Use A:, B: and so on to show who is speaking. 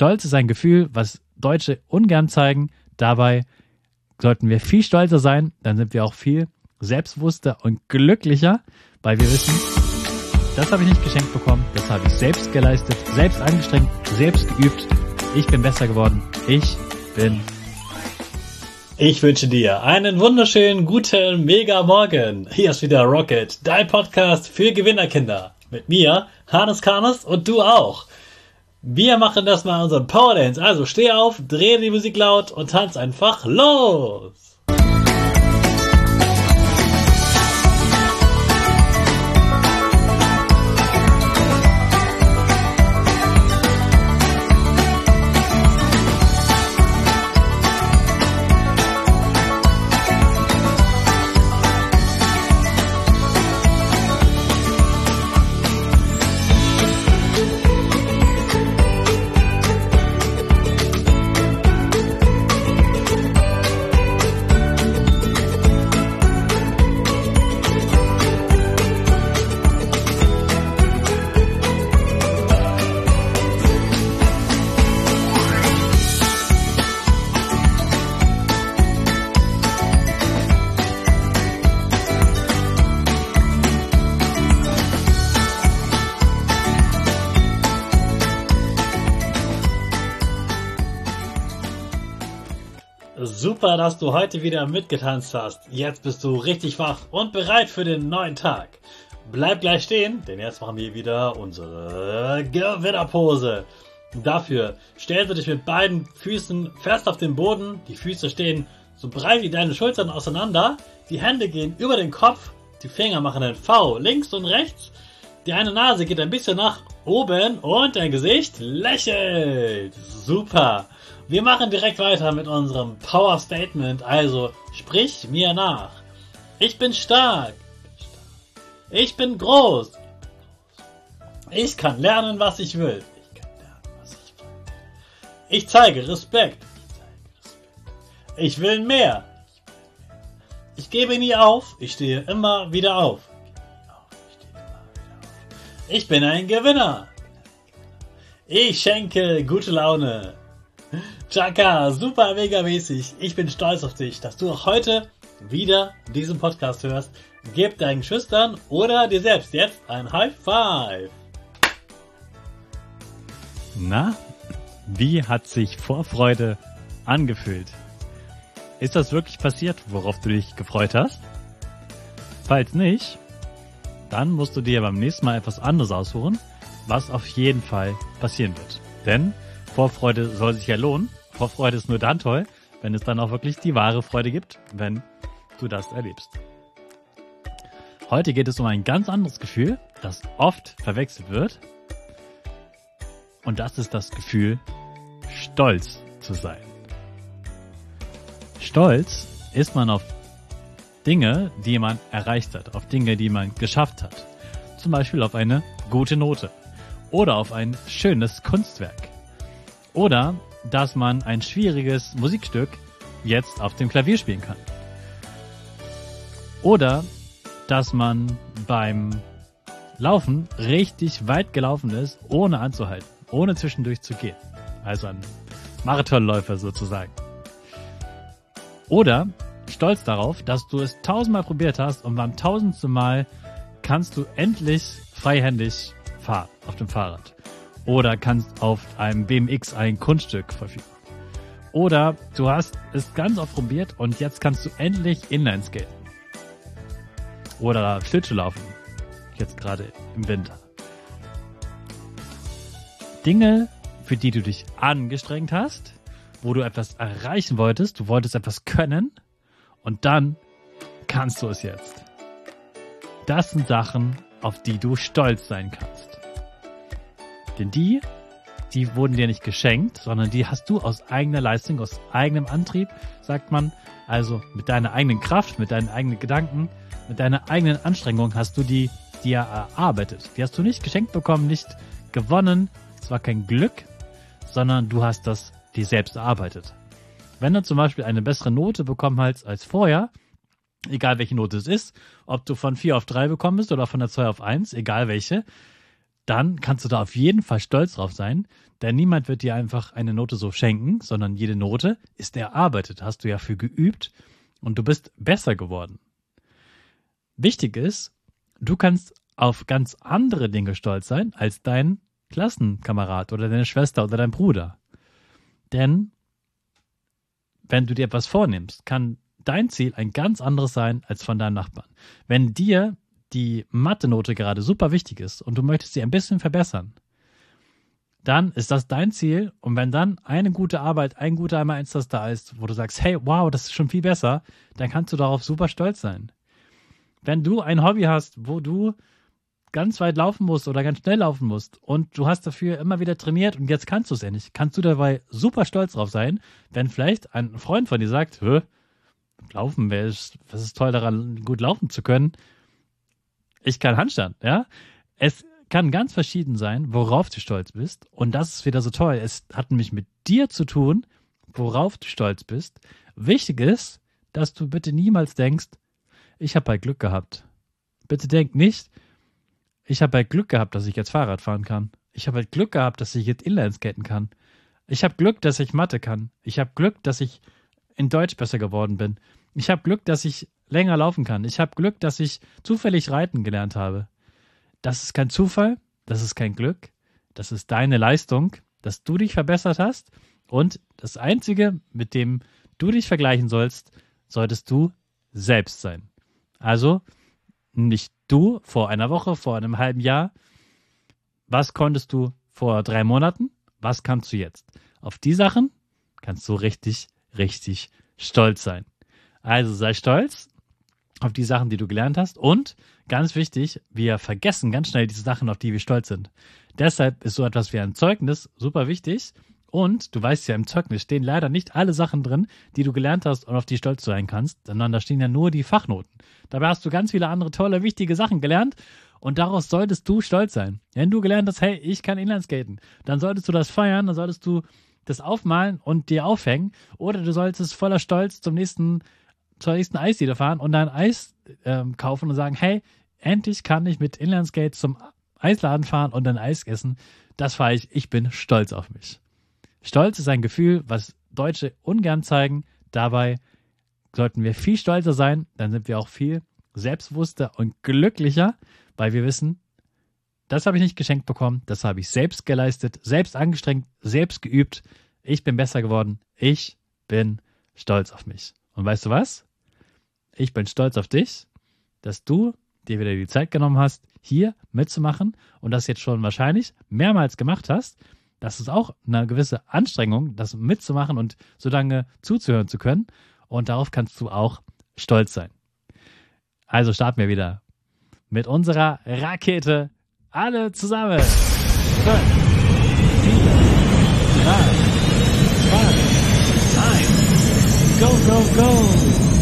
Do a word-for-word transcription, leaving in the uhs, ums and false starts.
A: Stolz ist ein Gefühl, was Deutsche ungern zeigen. Dabei sollten wir viel stolzer sein, dann sind wir auch viel selbstbewusster und glücklicher, weil wir wissen, das habe ich nicht geschenkt bekommen, das habe ich selbst geleistet, selbst angestrengt, selbst geübt. Ich bin besser geworden. Ich bin...
B: Ich wünsche dir einen wunderschönen, guten, mega Morgen. Hier ist wieder Rocket, dein Podcast für Gewinnerkinder. Mit mir, Hannes Karnes und du auch. Wir machen das mal unseren Power Dance. Also steh auf, dreh die Musik laut und tanz einfach los. Super, dass du heute wieder mitgetanzt hast. Jetzt bist du richtig wach und bereit für den neuen Tag. Bleib gleich stehen, denn jetzt machen wir wieder unsere Gewinnerpose. Dafür stellst du dich mit beiden Füßen fest auf den Boden. Die Füße stehen so breit wie deine Schultern auseinander. Die Hände gehen über den Kopf. Die Finger machen ein V links und rechts. Die eine Nase geht ein bisschen nach oben und dein Gesicht lächelt. Super. Wir machen direkt weiter mit unserem Power Statement, also sprich mir nach. Ich bin stark. Ich bin groß. Ich kann lernen, was ich will. Ich kann lernen, was ich will. Ich zeige Respekt. Ich will mehr. Ich gebe nie auf. Ich stehe immer wieder auf. Ich bin ein Gewinner. Ich schenke gute Laune. Chaka, super mega mäßig. Ich bin stolz auf dich, dass du auch heute wieder diesen Podcast hörst. Gib deinen Schüchtern oder dir selbst jetzt ein High Five.
A: Na, wie hat sich Vorfreude angefühlt? Ist das wirklich passiert, worauf du dich gefreut hast? Falls nicht, dann musst du dir beim nächsten Mal etwas anderes aussuchen, was auf jeden Fall passieren wird. Denn Vorfreude soll sich ja lohnen. Vorfreude ist nur dann toll, wenn es dann auch wirklich die wahre Freude gibt, wenn du das erlebst. Heute geht es um ein ganz anderes Gefühl, das oft verwechselt wird. Und das ist das Gefühl, stolz zu sein. Stolz ist man auf Dinge, die man erreicht hat, auf Dinge, die man geschafft hat. Zum Beispiel auf eine gute Note oder auf ein schönes Kunstwerk. Oder dass man ein schwieriges Musikstück jetzt auf dem Klavier spielen kann. Oder dass man beim Laufen richtig weit gelaufen ist, ohne anzuhalten, ohne zwischendurch zu gehen. Also ein Marathonläufer sozusagen. Oder stolz darauf, dass du es tausendmal probiert hast und beim tausendsten Mal kannst du endlich freihändig fahren auf dem Fahrrad. Oder kannst auf einem B M X ein Kunststück verfügen. Oder du hast es ganz oft probiert und jetzt kannst du endlich Inlineskaten. Oder Schlittschuhlaufen. Jetzt gerade im Winter. Dinge, für die du dich angestrengt hast, wo du etwas erreichen wolltest, du wolltest etwas können und dann kannst du es jetzt. Das sind Sachen, auf die du stolz sein kannst. Denn die, die wurden dir nicht geschenkt, sondern die hast du aus eigener Leistung, aus eigenem Antrieb, sagt man, also mit deiner eigenen Kraft, mit deinen eigenen Gedanken, mit deiner eigenen Anstrengung hast du die dir erarbeitet. Die hast du nicht geschenkt bekommen, nicht gewonnen. Es war kein Glück, sondern du hast das dir selbst erarbeitet. Wenn du zum Beispiel eine bessere Note bekommen hast als vorher, egal welche Note es ist, ob du von vier auf drei bekommen bist oder von der zwei auf eins, egal welche, dann kannst du da auf jeden Fall stolz drauf sein, denn niemand wird dir einfach eine Note so schenken, sondern jede Note ist erarbeitet, hast du ja für geübt und du bist besser geworden. Wichtig ist, du kannst auf ganz andere Dinge stolz sein als dein Klassenkamerad oder deine Schwester oder dein Bruder. Denn wenn du dir etwas vornimmst, kann dein Ziel ein ganz anderes sein als von deinem Nachbarn. Wenn dir die Mathe-Note gerade super wichtig ist und du möchtest sie ein bisschen verbessern, dann ist das dein Ziel. Und wenn dann eine gute Arbeit, ein guter einmal eins das da ist, wo du sagst, hey, wow, das ist schon viel besser, dann kannst du darauf super stolz sein. Wenn du ein Hobby hast, wo du ganz weit laufen musst oder ganz schnell laufen musst und du hast dafür immer wieder trainiert und jetzt kannst du es endlich, kannst du dabei super stolz drauf sein, wenn vielleicht ein Freund von dir sagt, hä, laufen, wer ist, was ist toll daran, gut laufen zu können? Ich kann Handstand, ja. Es kann ganz verschieden sein, worauf du stolz bist und das ist wieder so toll. Es hat nämlich mit dir zu tun, worauf du stolz bist. Wichtig ist, dass du bitte niemals denkst, ich habe halt Glück gehabt. Bitte denk nicht, ich habe halt Glück gehabt, dass ich jetzt Fahrrad fahren kann. Ich habe halt Glück gehabt, dass ich jetzt Inlineskaten kann. Ich habe Glück, dass ich Mathe kann. Ich habe Glück, dass ich in Deutsch besser geworden bin. Ich habe Glück, dass ich länger laufen kann. Ich habe Glück, dass ich zufällig reiten gelernt habe. Das ist kein Zufall, das ist kein Glück. Das ist deine Leistung, dass du dich verbessert hast. Und das Einzige, mit dem du dich vergleichen sollst, solltest du selbst sein. Also nicht du vor einer Woche, vor einem halben Jahr. Was konntest du vor drei Monaten? Was kannst du jetzt? Auf die Sachen kannst du richtig, richtig stolz sein. Also sei stolz auf die Sachen, die du gelernt hast. Und ganz wichtig, wir vergessen ganz schnell diese Sachen, auf die wir stolz sind. Deshalb ist so etwas wie ein Zeugnis super wichtig. Und du weißt ja, im Zeugnis stehen leider nicht alle Sachen drin, die du gelernt hast und auf die stolz sein kannst, sondern da stehen ja nur die Fachnoten. Dabei hast du ganz viele andere tolle, wichtige Sachen gelernt und daraus solltest du stolz sein. Wenn du gelernt hast, hey, ich kann Inlineskaten, dann solltest du das feiern, dann solltest du das aufmalen und dir aufhängen oder du solltest voller Stolz zum nächsten, zur nächsten Eisdiele fahren und dein Eis ähm, kaufen und sagen, hey, endlich kann ich mit Inlineskates zum Eisladen fahren und ein Eis essen. Das fahre ich, ich bin stolz auf mich. Stolz ist ein Gefühl, was Deutsche ungern zeigen. Dabei sollten wir viel stolzer sein, dann sind wir auch viel selbstbewusster und glücklicher, weil wir wissen, das habe ich nicht geschenkt bekommen, das habe ich selbst geleistet, selbst angestrengt, selbst geübt. Ich bin besser geworden. Ich bin stolz auf mich. Und weißt du was? Ich bin stolz auf dich, dass du dir wieder die Zeit genommen hast, hier mitzumachen und das jetzt schon wahrscheinlich mehrmals gemacht hast. Das ist auch eine gewisse Anstrengung, das mitzumachen und so lange zuzuhören zu können. Und darauf kannst du auch stolz sein. Also starten wir wieder mit unserer Rakete. Alle zusammen. fünf, vier, drei, zwei, eins. Go, go, go.